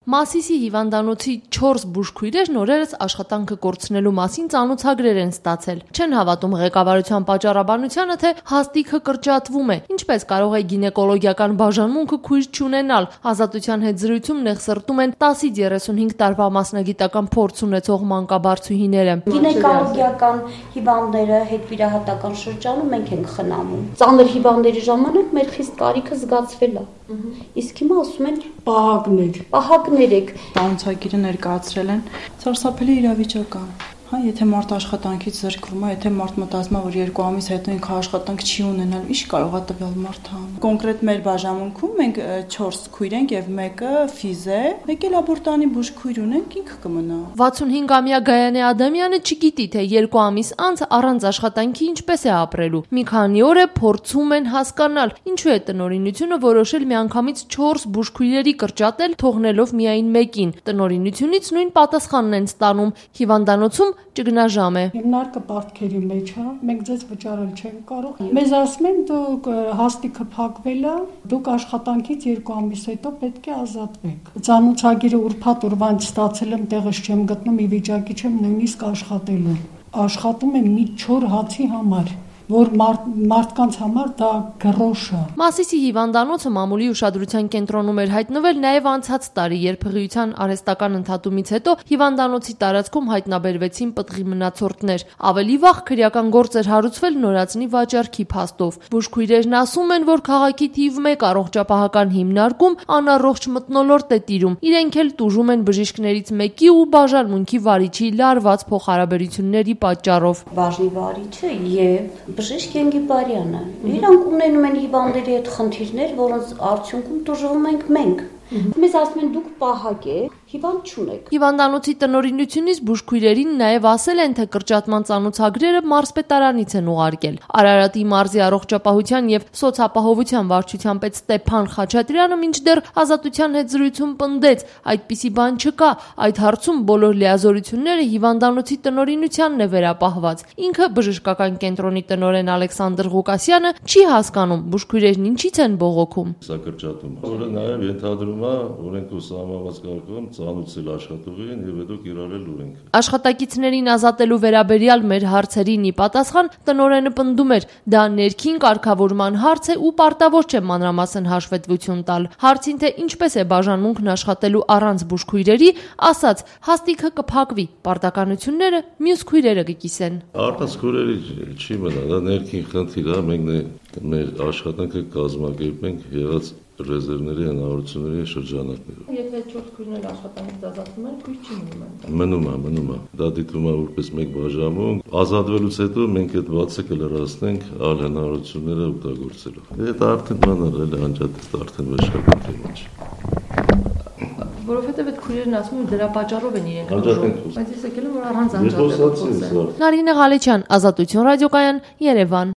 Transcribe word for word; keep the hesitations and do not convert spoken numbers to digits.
Մասիսի հիվանդանոցի չորս բուժքույրերն օրերս աշխատանքը կորցնելու մասին ծանոթագրեր են ստացել։ Չեն հավատում ղեկավարության պատճառաբանությանը, թե հաստիքը կրճատվում է։ Ինչպես կարող է գինեկոլոգիական բաժանմունքը քույր չունենալ։ Ազատության հետ զրույցում նեղսրտում են տասից երեսունհինգ տարվա մասնագիտական փորձ ունեցող մանկաբարձուհիները։ Գինեկոլոգիական հիվանդները հետվիրահատական շրջանում մենք ենք խնամում։ Ծանր հիվանդների ժամանակ մեր խիստ կարիքը զգացվել է։ Իսկ հիմա ասում են պահակներ, պահակներ եք։ Տանցագիրը ներկայացրել են սարսափելի իրավիճակ է։ Հա, եթե մարդ աշխատանքից զրկվում է, եթե մարդ մտածում է, որ երկու ամիս հետո ինքը աշխատանք չի ունենալ, ի՞նչ կարող է տվյալ մարդը անել։ Կոնկրետ մեր բաժանմունքում մենք չորս քույր ենք եւ մեկը ֆիզ է, մեկը լաբորտանի բուժքույր ունենք, ինքը կմնա։ վաթսունհինգամյա Գայանե Ադամյանը չգիտի, թե երկու ամիս անց առանց աշխատանքի ինչպես է ապրելու։ Մի քանի օր է փորձում են հասկանալ, ինչու է տնօրինությունը որոշել միանգամից չորս բուժքույրերի կրճատել, թողնելով միայն մեկին։ Տնօրինությունից նույն պատասխանն են ստանում։ Հիվանդանոցում ճգնաժամ է։ Հիմնարկը պարտքերի մեջ է, մենք ձեզ վճարել չենք կարող։ Մեզ ասում են դուք հաստիքը փակվել է, դուք աշխատանքից երկու ամիս հետո պետք է ազատվեք։ Ծանոթագիրը ուրբաթ ուրվանց ստացել եմ, տեղս չեմ գտնում, ի վիճակի չեմ նույնիսկ աշխատելու։ Աշխատում եմ մի չոր հացի համար, որ մարդ, մարդկանց համար դա գրոշ է։ Մասիսի հիվանդանոցը մամուլի ուշադրության կենտրոնում էր հայտնվել նաև անցած տարի, երբ հղիության արհեստական ընդհատումից հետո հիվանդանոցի տարածքում հայտնաբերվեցին պտղի մնացորդներ։ Ավելի վաղ քրեական գործ էր հարուցվել նորածնի վաճառքի փաստով։ Բուժքույրերն ասում են, որ քաղաքի թիվ մեկ առողջապահական հիմնարկում անառողջ մթնոլորտ է տիրում։ Իրենք էլ տուժում են բժիշկներից մեկի ու բաժանմունքի վարիչի լարված փոխհարաբերությունների պատճառով։ Բաժնի վարիչը եւ Բժիշկ Ենգիբարյանը, իրանք ունենում են հիվանդների հետ խնդիրներ, որոնց արդյունքում տուժվում ենք մենք։ Մեզ ասում են դուք պահակ եք, հիվանդ չունեք։ Հիվանդանոցի տնօրինությունից բուժքույրերին նաև ասել են, թե կրճատման ծանոթագրերը մարզպետարանից են ուղարկել։ Արարատի մարզի առողջապահության եւ սոցապահովության վարչության պետ Ստեփան Խաչատրյանը մինչդեռ Ազատության հետ զրույցում պնդեց, այդպիսի բան չկա, այդ հարցում բոլոր լիազորությունները հիվանդանոցի տնօրինությանն է վերապահված։ Ինքը բժշկական կենտրոնի տնօրեն Ալեքսանդր Ղուկասյանը չի հասկանում բուժքույրերն ինչից են բողոքում։ Սա կրճատում, որը նաև ենթադրում է օրենքով սահմանված կարգում ծանուցել աշխատողին եւ հետո կիրառել օրենքը։ Աշխատակիցներին ազատելու վերաբերյալ մեր հարցերին ի պատասխան տնօրենը պնդում էր, դա ներքին կարգավորման հարց է ու պարտավոր չէ մանրամասն հաշվետվություն տալ։ Հարցին, թե ինչպես է բաժանմունքն աշխատելու առանց բուժքույրերի, ասաց, հաստիքը կփակվի, պարտականությունները մյուս քույրերը կկիսեն։ Առանց քույրերի չի մնա, դա ներքին խնդիր է, մենք մեր աշխատանքը կազմակերպենք եղած ռեզերվների հնարավորությունների շրջանակներով։ Եթե չորս քույրներ աշխատանքից ազատվում են, քույր չի մնում։ Մնում է, մնում է։ Դա դիտվում է որպես մեկ բաժանմունք։ Ազատվելուց հետո մենք այդ բացը կլրացնենք այլ հնարավորությունները օգտագործելով։ Դա արդեն մանր է, անջատել արդեն վեշկապի մեջ։ Որովհետև այդ քույրերն ասում են դրա պատճառով են իրենք անջատել։ Բայց ես եկել եմ որ առանց անջատել։ Narine Ղալեչյան, Ազատություն ռադիոկայան, Երևան։